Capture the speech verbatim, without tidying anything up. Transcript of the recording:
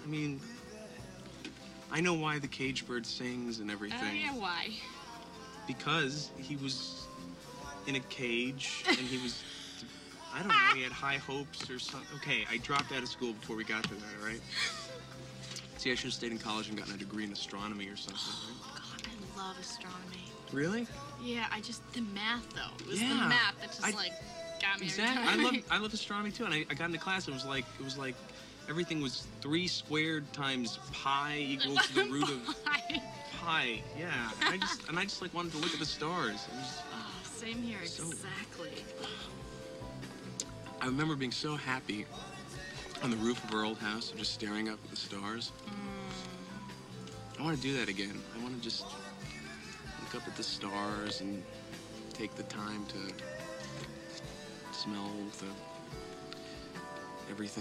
mean, I know why the cage bird sings and everything. Oh, yeah, why? Because he was in a cage and he was, I don't know, he had high hopes or something. Okay, I dropped out of school before we got to that, all right? See, I should have stayed in college and gotten a degree in astronomy or something, right? God, I love astronomy. Really? Yeah, I just, the math, though. It was Yeah, the math that just, I- like, got me Exactly. every I time. love I love astronomy too, and I, I got into class. And it was like it was like everything was three squared times pi equals the root of Why? pi. Yeah. And I just and I just like wanted to look at the stars. It was, Oh, same here, So- exactly. I remember being so happy on the roof of our old house, just staring up at the stars. I want to do that again. I want to just look up at the stars and take the time to smell the everything.